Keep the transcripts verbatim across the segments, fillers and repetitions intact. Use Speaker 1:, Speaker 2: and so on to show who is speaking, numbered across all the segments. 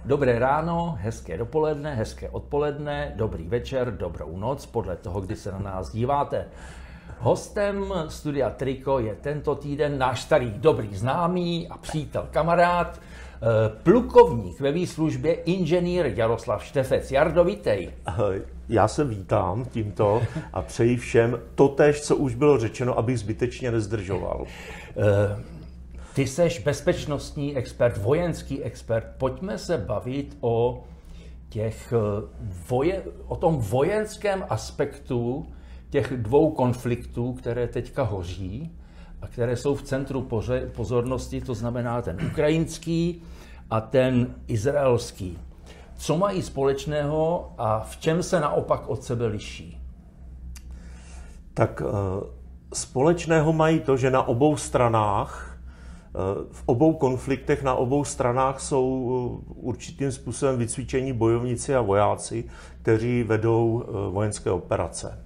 Speaker 1: Dobré ráno, hezké dopoledne, hezké odpoledne, dobrý večer, dobrou noc, podle toho, kdy se na nás díváte. Hostem Studia Triko je tento týden náš starý dobrý známý a přítel kamarád, plukovník ve výslužbě inženýr Jaroslav Štefec. Jardo, vítej.
Speaker 2: Ahoj. Já se vítám tímto a přeji všem totéž, co už bylo řečeno, abych zbytečně nezdržoval.
Speaker 1: Ty seš bezpečnostní expert, vojenský expert. Pojďme se bavit o, těch voje, o tom vojenském aspektu těch dvou konfliktů, které teďka hoří a které jsou v centru pozornosti, to znamená ten ukrajinský a ten izraelský. Co mají společného a v čem se naopak od sebe liší?
Speaker 2: Tak společného mají to, že na obou stranách, v obou konfliktech na obou stranách jsou určitým způsobem vycvičení bojovníci a vojáci, kteří vedou vojenské operace.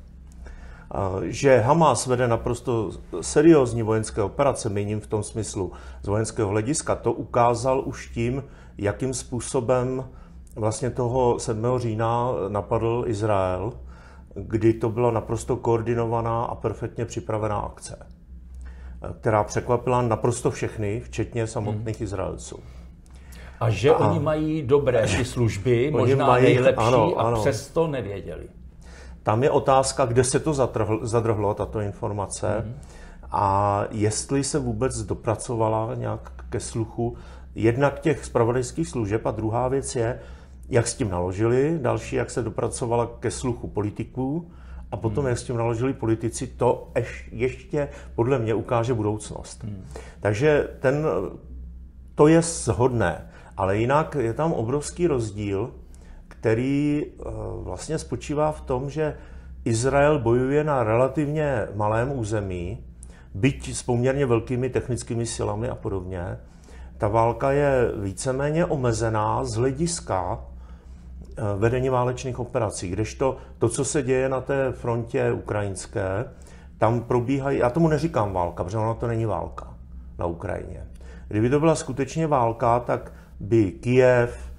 Speaker 2: Že Hamas vede naprosto seriózní vojenské operace, míním v tom smyslu z vojenského hlediska, to ukázal už tím, jakým způsobem vlastně toho sedmého října napadl Izrael, kdy to byla naprosto koordinovaná a perfektně připravená akce, která překvapila naprosto všechny, včetně samotných hmm. Izraelců.
Speaker 1: A že a oni mají dobré ty služby, možná mají, nejlepší, ano, a ano. přesto nevěděli.
Speaker 2: Tam je otázka, kde se to zadrhlo, zadrhlo tato informace, hmm. a jestli se vůbec dopracovala nějak ke sluchu jednak těch zpravodajských služeb, a druhá věc je, jak s tím naložili, další, jak se dopracovala ke sluchu politiků, a potom, hmm. jak s tím naložili politici, to ještě podle mě ukáže budoucnost. Hmm. Takže ten, to je shodné, ale jinak je tam obrovský rozdíl, který vlastně spočívá v tom, že Izrael bojuje na relativně malém území, byť s poměrně velkými technickými silami a podobně. Ta válka je víceméně omezená z hlediska vedení válečných operací, kdežto to, co se děje na té frontě ukrajinské, tam probíhají, já tomu neříkám válka, protože ona to není válka na Ukrajině. Kdyby to byla skutečně válka, tak by Kyjev,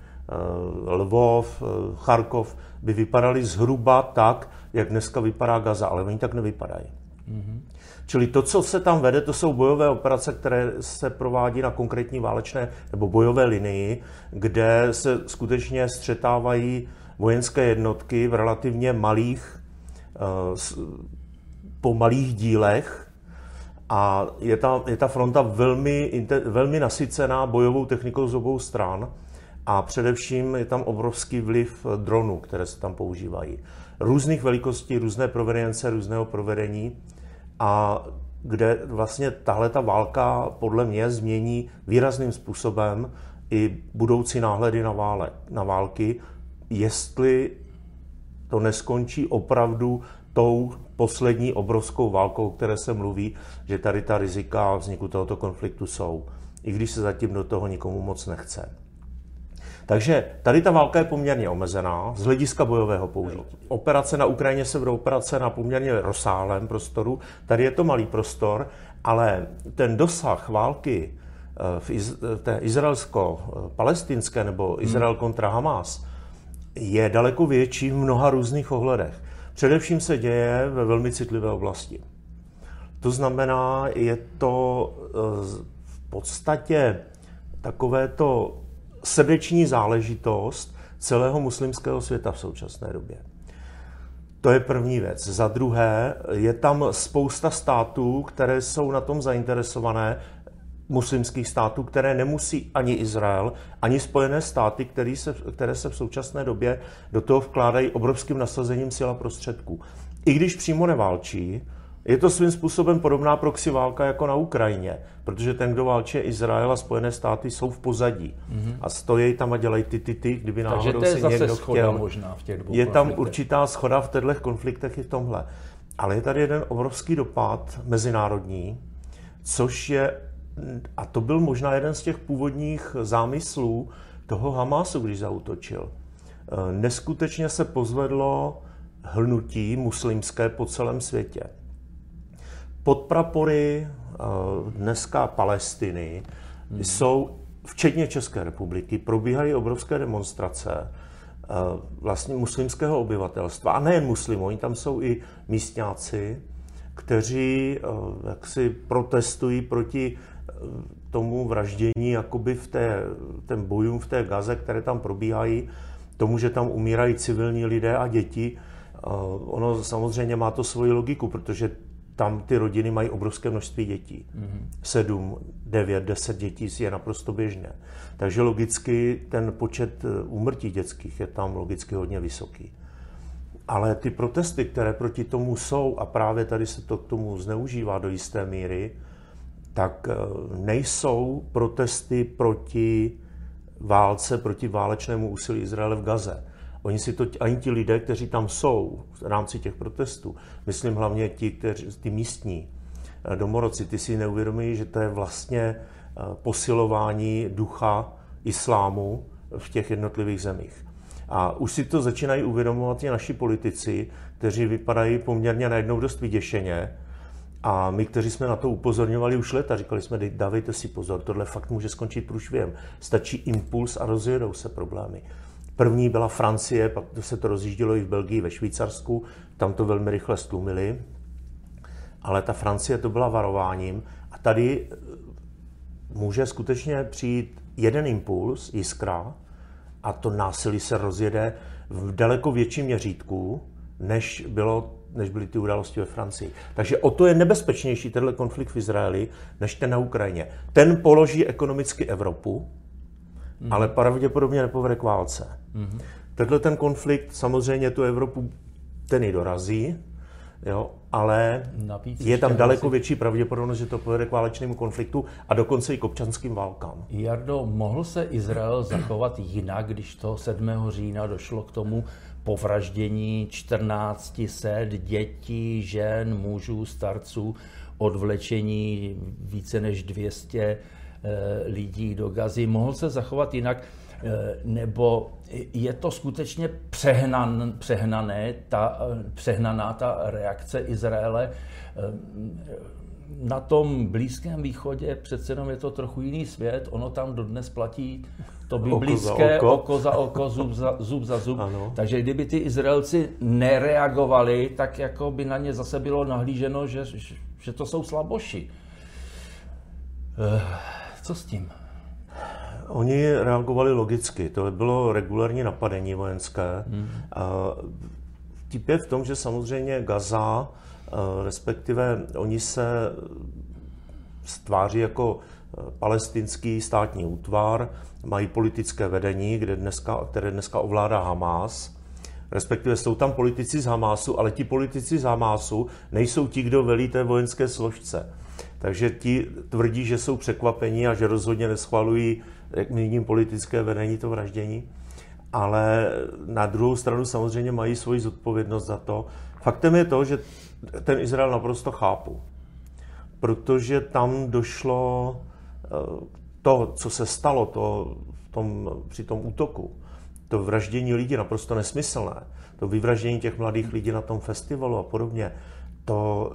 Speaker 2: Lvov, Charkov by vypadaly zhruba tak, jak dneska vypadá Gaza, ale oni tak nevypadají. Mm-hmm. Čili to, co se tam vede, to jsou bojové operace, které se provádí na konkrétní válečné nebo bojové linii, kde se skutečně střetávají vojenské jednotky v relativně malých, po malých dílech, a je ta, je ta fronta velmi, velmi nasycená bojovou technikou z obou stran. A především je tam obrovský vliv dronů, které se tam používají. Různých velikostí, různé provenience, různého provedení, a kde vlastně tahle ta válka podle mě změní výrazným způsobem i budoucí náhledy na, vále, na války, jestli to neskončí opravdu tou poslední obrovskou válkou, o které se mluví, že tady ta rizika vzniku tohoto konfliktu jsou, i když se zatím do toho nikomu moc nechce. Takže tady ta válka je poměrně omezená z hlediska bojového použití. Operace na Ukrajině se budou operace na poměrně rozsáhlém prostoru. Tady je to malý prostor, ale ten dosah války v iz, té izraelsko-palestinské nebo Izrael kontra Hamas je daleko větší v mnoha různých ohledech. Především se děje ve velmi citlivé oblasti. To znamená, je to v podstatě takovéto srdeční záležitost celého muslimského světa v současné době. To je první věc. Za druhé, je tam spousta států, které jsou na tom zainteresované, muslimských států, které nemusí ani Izrael, ani Spojené státy, které se, které se v současné době do toho vkládají obrovským nasazením sil a prostředků. I když přímo neválčí, je to svým způsobem podobná proxy válka jako na Ukrajině, protože ten, kdo válčí, Izrael a Spojené státy, jsou v pozadí mm-hmm. a stojí tam a dělají ty, ty, ty, kdyby náhodou si někdo chtěl.
Speaker 1: Možná v těch dvou
Speaker 2: je tam určitá shoda v těchto konfliktech i v tomhle. Ale je tady jeden obrovský dopad mezinárodní, což je, a to byl možná jeden z těch původních zámyslů toho Hamasu, když zaútočil. Neskutečně se pozvedlo hnutí muslimské po celém světě. Podprapory dneska Palestiny hmm. jsou včetně České republiky, probíhají obrovské demonstrace vlastně muslimského obyvatelstva. A nejen muslimů, oni tam jsou i místňáci, kteří jaksi protestují proti tomu vraždění, jakoby v té, ten bojům v té Gaze, které tam probíhají, tomu, že tam umírají civilní lidé a děti. Ono samozřejmě má to svoji logiku, protože tam ty rodiny mají obrovské množství dětí. Mm-hmm. Sedm, devět, deset dětí je naprosto běžné. Takže logicky ten počet úmrtí dětských je tam logicky hodně vysoký. Ale ty protesty, které proti tomu jsou, a právě tady se to k tomu zneužívá do jisté míry, tak nejsou protesty proti válce, proti válečnému úsilí Izraele v Gaze. Oni si to, ani ti lidé, kteří tam jsou v rámci těch protestů, myslím hlavně ti, kteří, ty místní domorodci, ty si neuvědomují, že to je vlastně posilování ducha islámu v těch jednotlivých zemích. A už si to začínají uvědomovat i naši politici, kteří vypadají poměrně najednou dost vyděšeně. A my, kteří jsme na to upozorňovali už leta, říkali jsme, dávejte si pozor, tohle fakt může skončit průšvihem. Stačí impuls a rozjedou se problémy. První byla Francie, pak se to rozjíždělo i v Belgii, ve Švýcarsku, tam to velmi rychle stlumili. Ale ta Francie to byla varováním a tady může skutečně přijít jeden impuls, jiskra, a to násilí se rozjede v daleko větším měřítku, než, bylo, než byly ty události ve Francii. Takže o to je nebezpečnější tenhle konflikt v Izraeli, než ten na Ukrajině. Ten položí ekonomicky Evropu, mm. ale pravděpodobně nepovede k válce. Mm. Tenhle ten konflikt samozřejmě tu Evropu ten ji dorazí, jo, ale Navíc je tam daleko asi větší pravděpodobnost, že to povede k válečnému konfliktu a dokonce i k občanským válkám.
Speaker 1: Jardo, mohl se Izrael zachovat jinak, když toho sedmého října došlo k tomu povraždění čtrnáct set dětí, žen, mužů, starců, odvlečení více než dvě stě lidí do Gazy? Mohl se zachovat jinak? Nebo je to skutečně přehnan, přehnané, ta, přehnaná ta reakce Izraele? Na tom Blízkém východě přece jenom je to trochu jiný svět, ono tam dodnes platí to biblické oko, oko za oko, zub za zub. Za zub. Takže kdyby ty Izraelci nereagovali, tak jako by na ně zase bylo nahlíženo, že, že to jsou slaboši. Co s tím?
Speaker 2: Oni reagovali logicky, to bylo regulární napadení vojenské. Hmm. Vtip je v tom, že samozřejmě Gaza, respektive oni se stváří jako palestinský státní útvar, mají politické vedení, kde dneska, které dneska ovládá Hamás. Respektive jsou tam politici z Hamásu, ale ti politici z Hamásu nejsou ti, kdo velí té vojenské složce. Takže ti tvrdí, že jsou překvapení a že rozhodně neschvalují, jak míním, politické vedení to vraždění. Ale na druhou stranu samozřejmě mají svoji zodpovědnost za to. Faktem je to, že ten Izrael naprosto chápu. Protože tam došlo to, co se stalo to, v tom, při tom útoku, to vraždění lidí naprosto nesmyslné, to vyvraždění těch mladých lidí na tom festivalu a podobně, to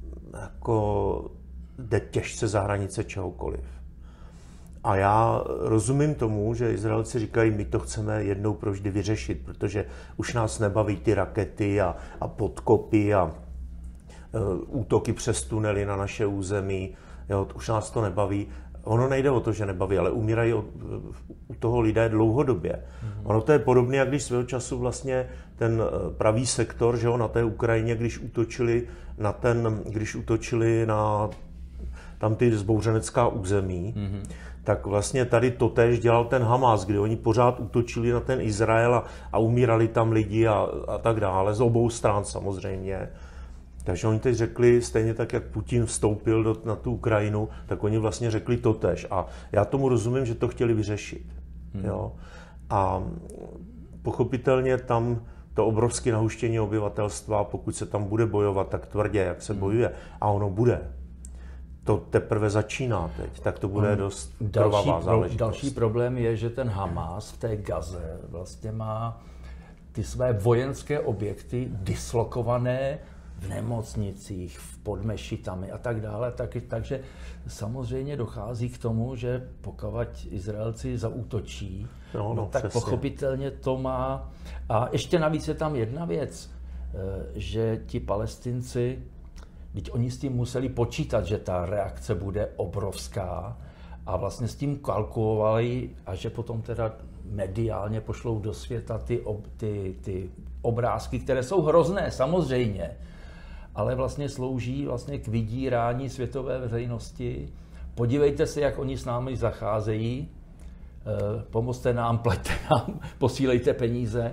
Speaker 2: jako jde těžce za hranice čehokoliv. A já rozumím tomu, že Izraelci říkají, my to chceme jednou provždy vyřešit, protože už nás nebaví ty rakety a, a podkopy a uh, útoky přes tunely na naše území, jo, už nás to nebaví. Ono nejde o to, že nebaví, ale umírají od, u toho lidé dlouhodobě. Mm-hmm. Ono to je podobné, jak když svého času vlastně ten pravý sektor, že jo, na té Ukrajině, když útočili na ten, když útočili na tam ty zbouřenecká území, mm-hmm. tak vlastně tady totéž dělal ten Hamás, kdy oni pořád útočili na ten Izrael a, a umírali tam lidi a, a tak dále, z obou stran samozřejmě. Takže oni teď řekli, stejně tak, jak Putin vstoupil do, na tu Ukrajinu, tak oni vlastně řekli totéž. A já tomu rozumím, že to chtěli vyřešit. Hmm. Jo? A pochopitelně tam to obrovské nahuštění obyvatelstva, pokud se tam bude bojovat tak tvrdě, jak se hmm. bojuje, a ono bude, to teprve začíná teď, tak to bude dost trvavá záležitost.
Speaker 1: Další problém je, že ten Hamás v té Gaze vlastně má ty své vojenské objekty dislokované v nemocnicích, v podmešitami a tak dále. Tak, takže samozřejmě dochází k tomu, že pokud Izraelci zaútočí,
Speaker 2: no, no,
Speaker 1: tak
Speaker 2: přesně.
Speaker 1: pochopitelně to má. A ještě navíc je tam jedna věc, že ti Palestinci, teď oni s tím museli počítat, že ta reakce bude obrovská a vlastně s tím kalkulovali a že potom teda mediálně pošlou do světa ty, ob, ty, ty obrázky, které jsou hrozné samozřejmě, ale vlastně slouží vlastně k vydírání světové veřejnosti. Podívejte se, jak oni s námi zacházejí, pomozte nám, pleťte nám, posílejte peníze.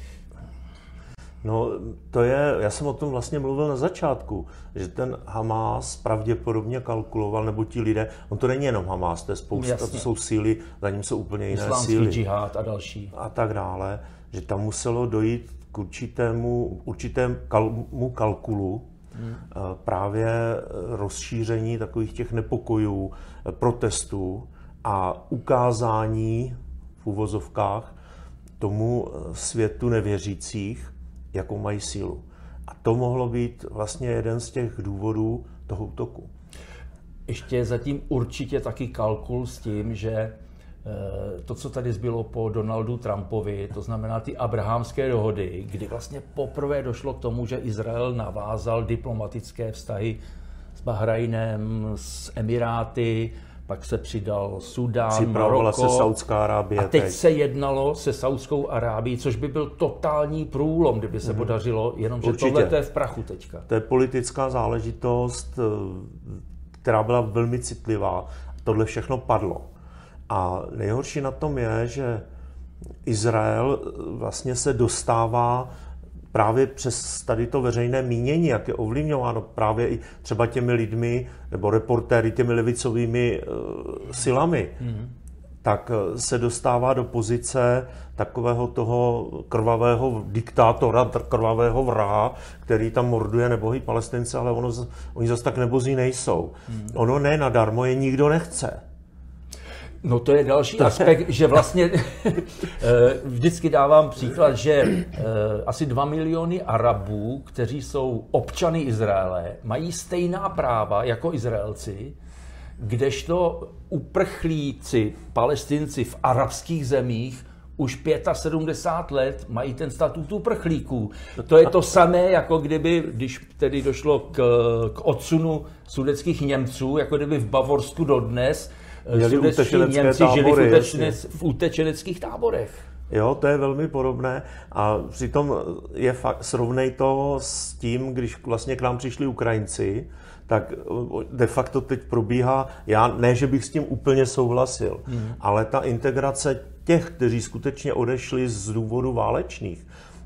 Speaker 2: No, to je, já jsem o tom vlastně mluvil na začátku, že ten Hamás pravděpodobně kalkuloval, nebo ti lidé, on to není jenom Hamás, to je spousta, to jsou síly, za ním jsou úplně jiné
Speaker 1: Islámský
Speaker 2: síly.
Speaker 1: džihad a další.
Speaker 2: A tak dále, že tam muselo dojít k určitému, určitému kalmu kalkulu, hmm. právě rozšíření takových těch nepokojů, protestů a ukázání v uvozovkách tomu světu nevěřících, jakou mají sílu. A to mohlo být vlastně jeden z těch důvodů toho útoku.
Speaker 1: Ještě je zatím určitě taky kalkul s tím, že to, co tady zbylo po Donaldu Trumpovi, to znamená ty abrahamské dohody, kdy vlastně poprvé došlo k tomu, že Izrael navázal diplomatické vztahy s Bahrajnem, s Emiráty, pak se přidal Súdán, Maroko.
Speaker 2: se Saudská Arábie.
Speaker 1: A teď, teď se jednalo se Saudskou Arábií, což by byl totální průlom, kdyby se mm. podařilo, jenomže tohle to je v prachu teďka.
Speaker 2: To je politická záležitost, která byla velmi citlivá. Tohle všechno padlo. A nejhorší na tom je, že Izrael vlastně se dostává právě přes tady to veřejné mínění, jak je ovlivňováno právě i třeba těmi lidmi nebo reportéry, těmi levicovými uh, silami, mm. tak se dostává do pozice takového toho krvavého diktátora, krvavého vraha, který tam morduje nebohý Palestince, ale ono, oni zase tak nebozí nejsou. Mm. Ono ne nadarmo je nikdo nechce.
Speaker 1: No to je další aspekt, že vlastně vždycky dávám příklad, že asi dva miliony Arabů, kteří jsou občany Izraele, mají stejná práva jako Izraelci, kdežto uprchlíci, Palestinci v arabských zemích už sedmdesát pět let mají ten statut uprchlíků. To je to samé, jako kdyby, když tedy došlo k, k odsunu sudetských Němců, jako kdyby v Bavorsku dodnes sudetští Němci žili v, utečenec, v utečeneckých táborech.
Speaker 2: Jo, to je velmi podobné a přitom je fakt, srovnej to s tím, když vlastně k nám přišli Ukrajinci, tak de facto teď probíhá, já ne, že bych s tím úplně souhlasil, hmm. ale ta integrace těch, kteří skutečně odešli z důvodu válečných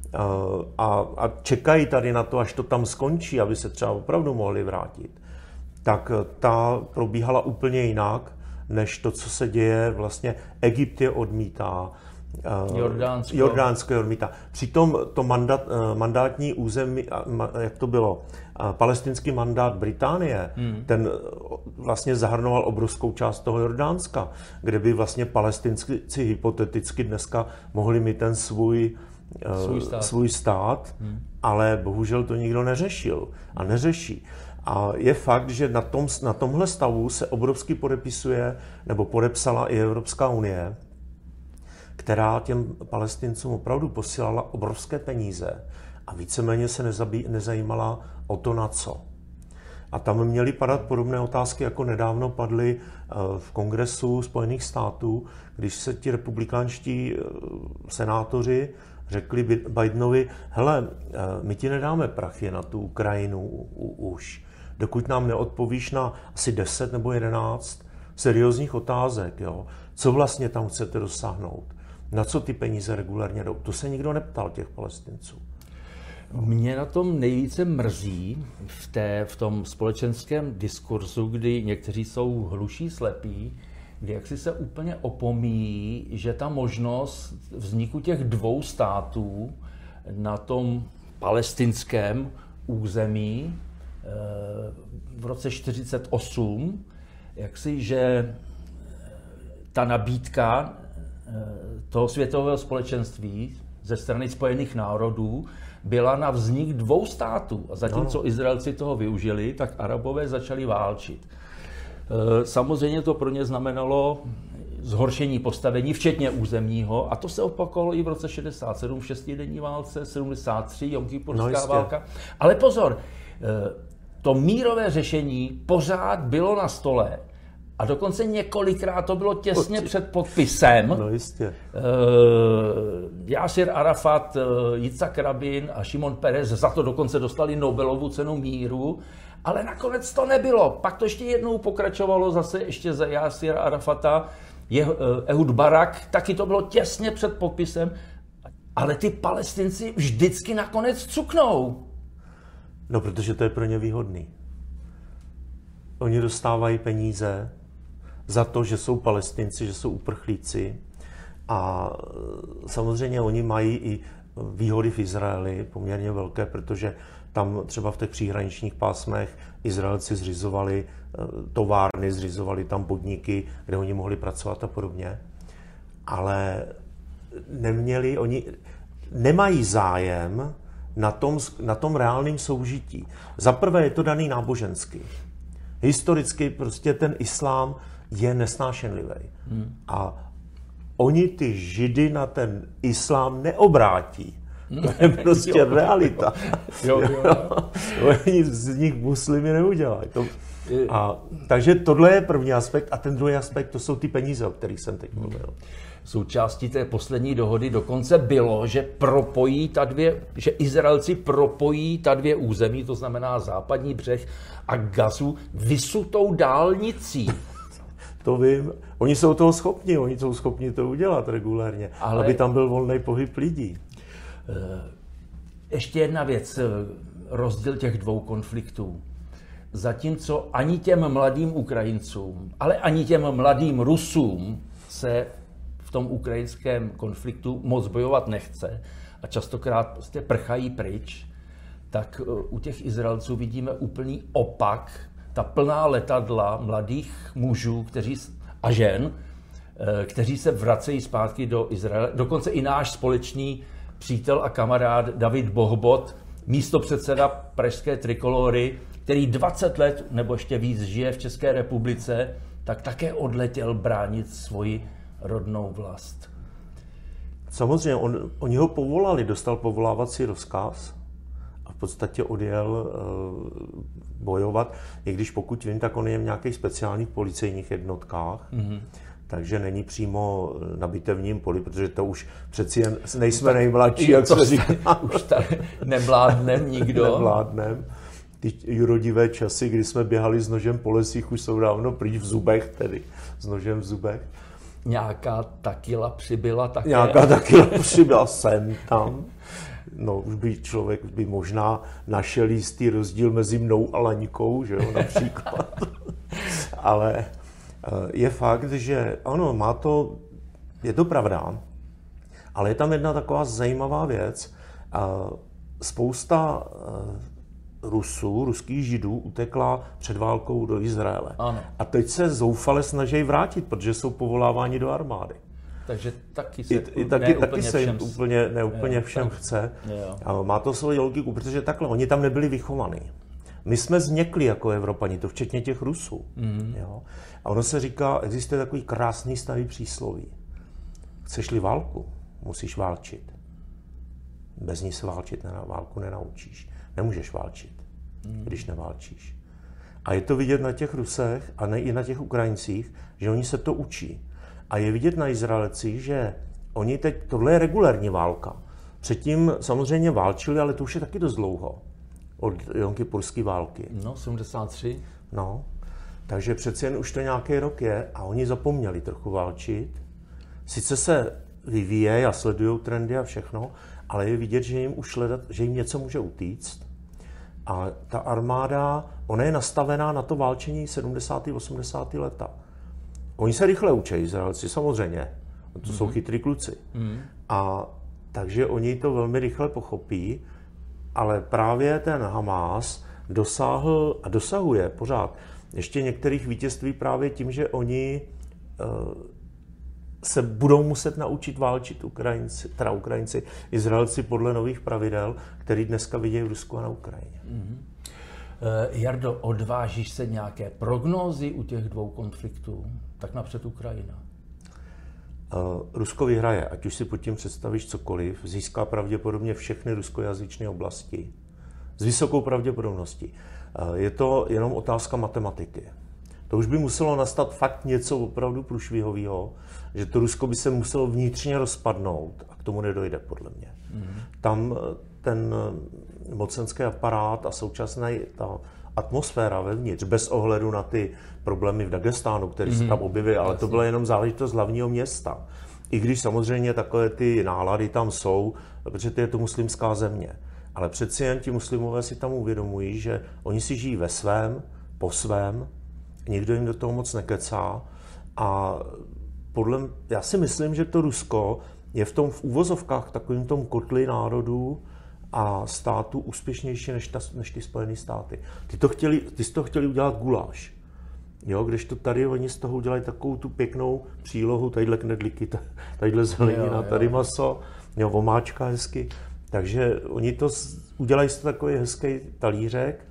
Speaker 2: a, a čekají tady na to, až to tam skončí, aby se třeba opravdu mohli vrátit, tak ta probíhala úplně jinak, než to, co se děje. Vlastně Egypt je odmítá,
Speaker 1: Jordánsko.
Speaker 2: Jordánsko je odmítá. Přitom to mandát, mandátní území, jak to bylo, palestinský mandát Británie, hmm. ten vlastně zahrnoval obrovskou část toho Jordánska, kde by vlastně Palestinci hypoteticky dneska mohli mít ten svůj svůj stát, svůj stát hmm. ale bohužel to nikdo neřešil a neřeší. A je fakt, že na, tom, na tomhle stavu se obrovsky podepisuje, nebo podepsala i Evropská unie, která těm Palestincům opravdu posílala obrovské peníze a víceméně se nezabí, nezajímala o to, na co. A tam měly padat podobné otázky, jako nedávno padly v Kongresu Spojených států, když se ti republikánští senátoři řekli Bidenovi, hele, my ti nedáme prachy na tu Ukrajinu už, dokud nám neodpovíš na asi deset nebo jedenáct seriózních otázek. Jo? Co vlastně tam chcete dosáhnout? Na co ty peníze regulárně jdou? To se nikdo neptal těch Palestinců.
Speaker 1: Mě na tom nejvíce mrzí v, té, v tom společenském diskurzu, kdy někteří jsou hluší, slepí, kdy jaksi se úplně opomíjí, že ta možnost vzniku těch dvou států na tom palestinském území v roce čtyřicet osm, jaksi, že ta nabídka toho světového společenství ze strany Spojených národů byla na vznik dvou států. A zatímco no. Izraelci toho využili, tak Arabové začali válčit. Samozřejmě to pro ně znamenalo zhoršení postavení, včetně územního, a to se opakovalo i v roce šedesát sedm, v šestidenní válce, sedmdesát tři, Jomkýpurská no válka. Ale pozor, to mírové řešení pořád bylo na stole a dokonce několikrát to bylo těsně Určitě. před podpisem.
Speaker 2: No jistě.
Speaker 1: Jásir Arafat, Jicak Rabin a Šimon Peres za to dokonce dostali Nobelovu cenu míru, ale nakonec to nebylo. Pak to ještě jednou pokračovalo zase ještě za Jásira Arafata, Je, Ehud Barak, taky to bylo těsně před podpisem, ale ty Palestinci vždycky nakonec cuknou.
Speaker 2: No, protože to je pro ně výhodný. Oni dostávají peníze za to, že jsou Palestinci, že jsou uprchlíci, a samozřejmě oni mají i výhody v Izraeli poměrně velké, protože tam třeba v těch příhraničních pásmech Izraelci zřizovali továrny, zřizovali tam podniky, kde oni mohli pracovat a podobně. Ale neměli, oni nemají zájem na tom, na tom reálném soužití. Za prvé je to daný nábožensky. Historicky prostě ten islám je nesnášenlivý. Hmm. A oni ty Židy na ten islám neobrátí. To je prostě jo, realita. Jo, jo, jo. Oni z nich muslimy neudělají. To, a, takže tohle je první aspekt. A ten druhý aspekt, to jsou ty peníze, o kterých jsem teď mluvil.
Speaker 1: Součástí té poslední dohody dokonce bylo, že propojí ta dvě, že Izraelci propojí ta dvě území, to znamená západní břeh a Gazu, vysutou dálnicí.
Speaker 2: To vím. Oni jsou toho schopni, oni jsou schopni to udělat regulérně, ale aby tam byl volný pohyb lidí.
Speaker 1: Ještě jedna věc, rozdíl těch dvou konfliktů. Zatímco ani těm mladým Ukrajincům, ale ani těm mladým Rusům se v tom ukrajinském konfliktu moc bojovat nechce a častokrát prostě prchají pryč, tak u těch Izraelců vidíme úplný opak. Ta plná letadla mladých mužů kteří, a žen, kteří se vracejí zpátky do Izraele. Dokonce i náš společný přítel a kamarád David Bohbot, místopředseda pražské Trikolory, který dvacet let nebo ještě víc žije v České republice, tak také odletěl bránit svoji rodnou vlast.
Speaker 2: Samozřejmě, on, oni ho povolali, dostal povolávací rozkaz a v podstatě odjel uh, bojovat, i když pokud vím, tak on je v nějakých speciálních policejních jednotkách, mm-hmm. takže není přímo na bitevním poli, protože to už přeci jen nejsme tak nejmladší, jak se říká.
Speaker 1: Už tady nemládnem nikdo.
Speaker 2: Nemládnem. Ty jurodivé časy, kdy jsme běhali s nožem po lesích, už jsou dávno pryč, v zubech tedy, s nožem v zubech.
Speaker 1: Nějaká takila přibyla také.
Speaker 2: Nějaká takila přibyla sem, tam. No, už by člověk by možná našel jistý rozdíl mezi mnou a Laňkou, že jo, například. Ale je fakt, že ano, má to, je to pravda, ale je tam jedna taková zajímavá věc. Spousta Rusů, ruských Židů utekla před válkou do Izraele.
Speaker 1: Ano.
Speaker 2: A teď se zoufale snaží vrátit, protože jsou povoláváni do armády.
Speaker 1: Takže taky se,
Speaker 2: I, i taky, taky se jim úplně, ne úplně všem
Speaker 1: tak,
Speaker 2: chce.
Speaker 1: Jo.
Speaker 2: A má to svoji logiku, protože takhle, oni tam nebyli vychovaní. My jsme změkli jako Evropani, to včetně těch Rusů. Mm. Jo? A ono se říká, existuje takový krásný starý přísloví. Chceš-li válku, musíš válčit. Bez ní se válčit, ne, válku nenaučíš. Nemůžeš válčit, mm. když neválčíš. A je to vidět na těch Rusech a ne i na těch Ukrajincích, že oni se to učí. A je vidět na Izraelcích, že oni teď, tohle je regulární válka. Předtím samozřejmě válčili, ale to už je taky dost dlouho. Od Jomkýpurské války.
Speaker 1: No, sedmdesát tři.
Speaker 2: No, takže přeci jen už to nějaký rok je a oni zapomněli trochu válčit. Sice se vyvíjejí a sledují trendy a všechno, ale je vidět, že jim už ledat, že jim něco může utíct. A ta armáda, ona je nastavená na to válčení sedmdesátá osmdesátá leta. Oni se rychle učí, Izraelci, samozřejmě. To mm-hmm. jsou chytrý kluci. Mm-hmm. A takže oni to velmi rychle pochopí, ale právě ten Hamás dosáhl a dosahuje pořád ještě některých vítězství právě tím, že oni uh, se budou muset naučit válčit Ukrajinci, teda Ukrajinci, Izraelci podle nových pravidel, který dneska vidějí v Rusku a na Ukrajině.
Speaker 1: Mm-hmm. Uh, Jardo, odvážíš se nějaké prognózy u těch dvou konfliktů? Tak napřed Ukrajina.
Speaker 2: Uh, Rusko vyhraje, ať už si pod tím představíš cokoliv, získá pravděpodobně všechny ruskojazyčné oblasti. S vysokou pravděpodobností. Uh, je to jenom otázka matematiky. To už by muselo nastat fakt něco opravdu průšvihového, že to Rusko by se muselo vnitřně rozpadnout a k tomu nedojde, podle mě. Mm-hmm. Tam ten mocenský aparát a současná ta atmosféra vevnitř, bez ohledu na ty problémy v Dagestánu, které mm-hmm. se tam objevily, ale to byla jenom záležitost hlavního města. I když samozřejmě takové ty nálady tam jsou, protože to je to muslimská země. Ale přeci jen ti muslimové si tam uvědomují, že oni si žijí ve svém, po svém, nikdo jim do toho moc nekecá a podle, já si myslím, že to Rusko je v tom v úvozovkách takovým tom kotli národů a států úspěšnější než, ta, než ty Spojené státy. Ty to chtěli, ty to chtěli udělat guláš. Jo, když to tady oni z toho udělají takovou tu pěknou přílohu, tadyhle knedlíky, tadyhle zelenina, tady maso, jo, omáčka hezky. Takže oni to udělají z toho takový hezký talířek,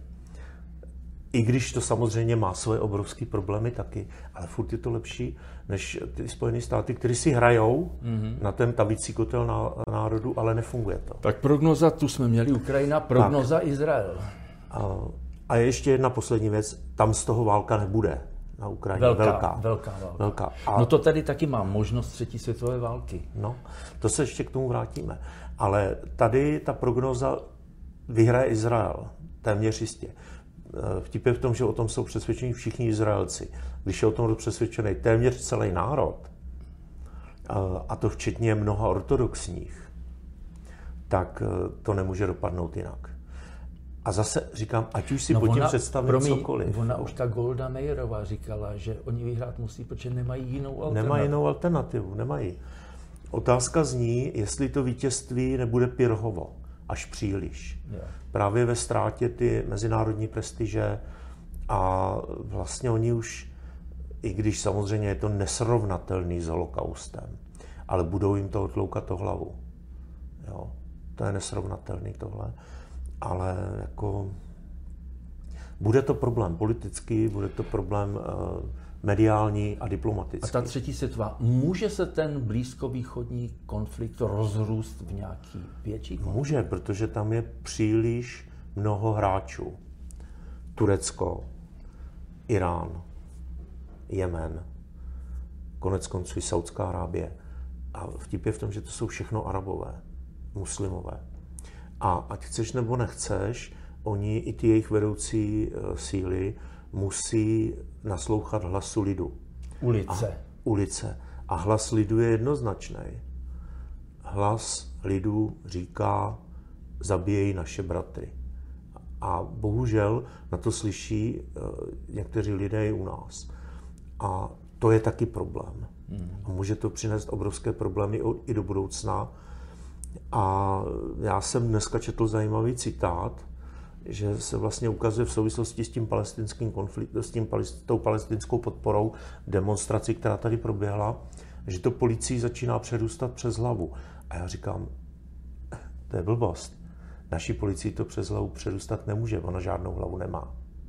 Speaker 2: i když to samozřejmě má svoje obrovské problémy taky, ale furt je to lepší než ty Spojené státy, které si hrajou mm-hmm. na ten tavící kotel národu, ale nefunguje to.
Speaker 1: Tak prognoza, tu jsme měli Ukrajina, prognoza tak. Izrael.
Speaker 2: A, a ještě jedna poslední věc, tam z toho válka nebude na Ukrajině.
Speaker 1: Velká,
Speaker 2: velká.
Speaker 1: velká válka.
Speaker 2: velká. A,
Speaker 1: no to tady taky má možnost třetí světové války.
Speaker 2: No, to se ještě k tomu vrátíme. Ale tady ta prognoza vyhraje Izrael, téměř jistě. Vtip je v tom, že o tom jsou přesvědčení všichni Izraelci. Když je o tom přesvědčený téměř celý národ, a to včetně mnoha ortodoxních, tak to nemůže dopadnout jinak. A zase říkám, ať už si no pod tím představím promiň, cokoliv.
Speaker 1: Ona už ta Golda Meyerová říkala, že oni vyhrát musí, protože nemají jinou alternativu.
Speaker 2: Nemají jinou alternativu, nemají. Otázka zní, jestli to vítězství nebude Pyrrhovo až příliš. Yeah. Právě ve ztrátě ty mezinárodní prestiže a vlastně oni už, i když samozřejmě je to nesrovnatelný s holokaustem, ale budou jim to otloukat o hlavu. Jo, to je nesrovnatelný tohle. Ale jako bude to problém politický, bude to problém uh, mediální a diplomatický.
Speaker 1: A ta třetí světová, může se ten blízkovýchodní konflikt rozrůst v nějaký větší konflikt?
Speaker 2: Může, protože tam je příliš mnoho hráčů. Turecko, Irán, Jemen, konec konců i Saudská Arábie. A vtip je v tom, že to jsou všechno Arabové, muslimové. A ať chceš nebo nechceš, oni i ty jejich vedoucí síly musí naslouchat hlasu lidu.
Speaker 1: Ulice.
Speaker 2: A, ulice. A hlas lidu je jednoznačný. Hlas lidu říká, zabíjejí naše bratry. A bohužel na to slyší někteří lidé i u nás. A to je taky problém. Hmm. A může to přinést obrovské problémy i do budoucna. A já jsem dneska četl zajímavý citát, že se vlastně ukazuje v souvislosti s tím palestinským konfliktem, s tím, s tou palestinskou podporou demonstraci, která tady proběhla, že to policii začíná přerůstat přes hlavu. A já říkám, to je blbost. Naší policii to přes hlavu přerůstat nemůže, ona žádnou hlavu nemá.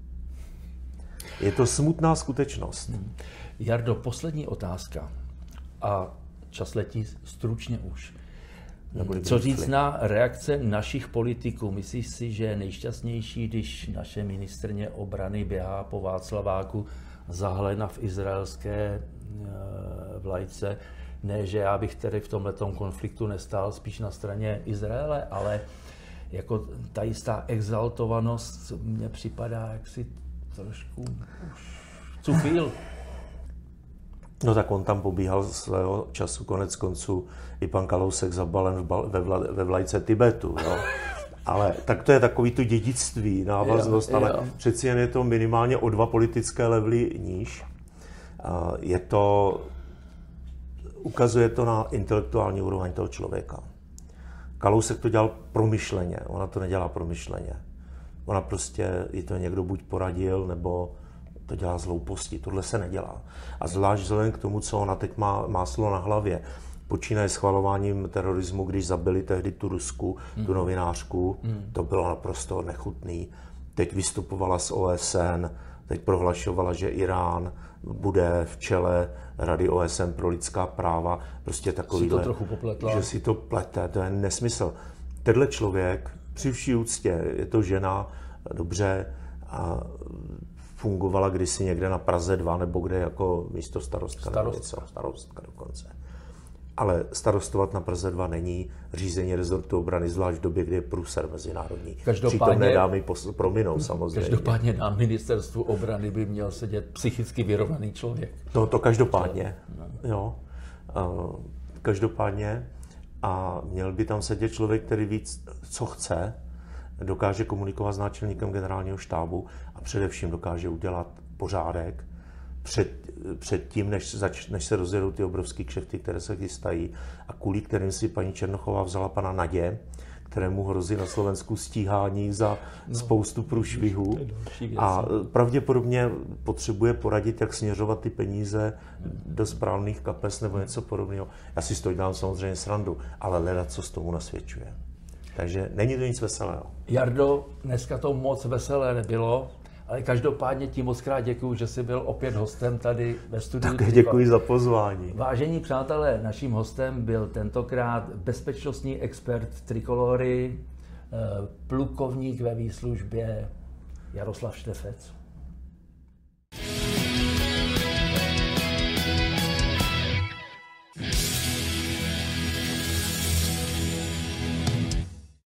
Speaker 2: Je to smutná skutečnost. Hmm.
Speaker 1: Jardo, poslední otázka. A čas letí stručně už. Co říct na reakce našich politiků? Myslíš si, že je nejšťastnější, když naše ministryně obrany běhá po Václaváku zahalena v izraelské vlajce? Ne, že já bych tedy v tomhletom konfliktu nestál spíš na straně Izraele, ale jako ta jistá exaltovanost mně připadá jaksi trošku už cufil.
Speaker 2: No tak on tam pobíhal svého času, konec konců i pan Kalousek zabalen ve, vla, ve vlajce Tibetu. Jo. Ale tak to je takový to dědictví, návaznost, jo, ale jo. Přeci jen je to minimálně o dva politické levely níž. Je to, ukazuje to na intelektuální úroveň toho člověka. Kalousek to dělal promyšleně, ona to nedělá promyšleně. Ona prostě, jí to někdo buď poradil, nebo to dělá zlouposti, tohle se nedělá. A zvlášť vzhledem k tomu, co ona teď má máslo na hlavě, počínaje schvalováním terorismu, když zabili tehdy tu Rusku, mm. tu novinářku, mm. to bylo naprosto nechutný. Teď vystupovala z O S N, teď prohlašovala, že Irán bude v čele Rady O S N pro lidská práva. Prostě takovýhle,
Speaker 1: si to trochu popletla.
Speaker 2: Že si to plete, to je nesmysl. Tenhle člověk, při vší úctě, je to žena, dobře, a fungovala kdysi někde na Praze dva, nebo kde jako místo starostka.
Speaker 1: Starostka.
Speaker 2: Starostka dokonce. Ale starostovat na Praze dva není řízení rezortu obrany, zvlášť v době, kdy je průser mezinárodní. Přítomné dámy prominou samozřejmě.
Speaker 1: Každopádně na ministerstvu obrany by měl sedět psychicky vyrovnaný člověk.
Speaker 2: No to každopádně, jo. Každopádně a měl by tam sedět člověk, který víc, co chce, dokáže komunikovat s náčelníkem generálního štábu a především dokáže udělat pořádek před, před tím, než, zač, než se rozjedou ty obrovské kšefty, které se chystají a kvůli kterým si paní Černochová vzala pana Nadě, kterému hrozí na Slovensku stíhání za no, spoustu průšvihů a pravděpodobně potřebuje poradit, jak směřovat ty peníze do správných kapes nebo něco podobného. Já si z toho dělám samozřejmě srandu, ale hledat, co z tomu nasvědčuje. Takže není to nic veselého.
Speaker 1: Jardo, dneska to moc veselé nebylo, ale každopádně ti moc krát děkuju, že jsi byl opět hostem tady ve studiu.
Speaker 2: Také děkuji za pozvání.
Speaker 1: Vážení přátelé, naším hostem byl tentokrát bezpečnostní expert Trikolory, plukovník ve výslužbě Jaroslav Štefec.